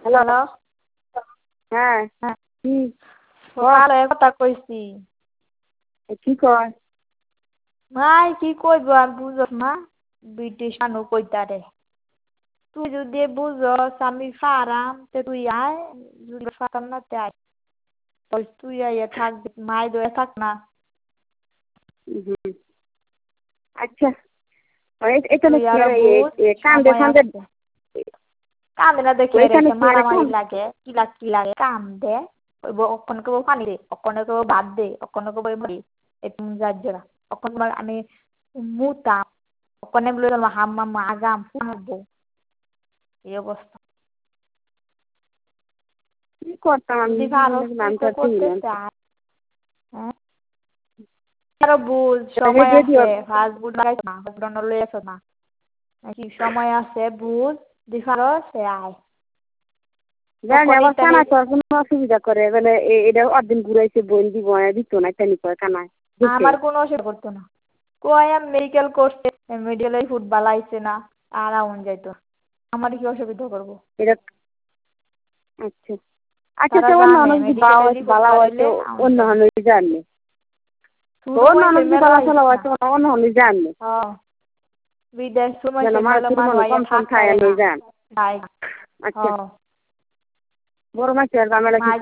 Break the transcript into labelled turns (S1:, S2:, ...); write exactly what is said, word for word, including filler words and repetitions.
S1: hello
S2: hello
S1: হ্যাঁ
S2: হ্যাঁ
S1: কি
S2: সকালে কথা কইছি
S1: কি কয়
S2: ভাই কি কইব আর বুঝস না ব্রিটিশ মানুষ কইতারে তুই যদি বুঝস আমি ফারাম তে তুই আয় যদি ফারাম না তে আয় তাহলে তুই আইয়া থাকবি মাই দয়ে থাক না
S1: হুম আচ্ছা এখানে
S2: তুই আরো বুঝ
S1: কান্দে
S2: সময়
S1: ফান্দে
S2: আছে কান্দে না দেখে
S1: ওইখানে
S2: রেখে
S1: কি আরে
S2: মারামারি
S1: কান
S2: লাগে কিলা কি লাগে কান্দে কইব অক্ষণ কইব পানি দে অক্ষণে কইব ভাত দে অক্ষণে কইব মরি এরকম যাজ্জরা অক্ষণ আমি মুতাম অক্ষণে বলে হাম্মাম আগাম ফুটবো এই অবস্থা
S1: কি করতাম আমি
S2: যদি পারস তুই তো
S1: নামটা
S2: করতে
S1: শুনলাম
S2: চাস হ্যাঁ আরো বুঝ
S1: তাহলে
S2: সময়
S1: যদি
S2: আছে ফাস্ট ফুড লাগাইছ না হসপিটাল লই আস না নাকি সময় আছে বুঝ যদি পারস সে আয়
S1: জানি
S2: তখনই
S1: আবার
S2: তাহলে
S1: কানা করার কোনো অসুবিধা করে বলে এটা অদিন ঘুরাইছে বোন দিব দিত না তেনি করে কানায় দেখে
S2: আমার কোনো অসুবিধা করতো না কই আমি মেডিকেল করছে মেডিকেলে ফুড বালাইছে না আর আউন যাইতো আমার কি অসুবিধা করবো
S1: এটা আচ্ছা আচ্ছা
S2: তারা
S1: তো অন্য
S2: জানে
S1: অন্য যদি বালা
S2: মেডিকেলে
S1: হয়েছে
S2: রিপোর্ট
S1: বালা হয়েছে
S2: বাড়াইলে আউন
S1: অন্য
S2: যাবে
S1: হলে জানলে
S2: শুরু
S1: অন্য অন্য
S2: হয়েছে
S1: যদি
S2: মেলা
S1: বালা
S2: হয়েছে
S1: ফেলা
S2: না
S1: হয়েছে অন্য হলে জানলে
S2: হ্যাঁ বিদেশ সময়
S1: যেন
S2: সে মেলো
S1: মানুষের
S2: মানুষ
S1: মনে
S2: আইয়া
S1: কম সম খায়
S2: থাকতারে না
S1: লই যান
S2: তাই
S1: আচ্ছা
S2: হ্যাঁ
S1: বড় মাছের ঝামেলা
S2: মা
S1: কি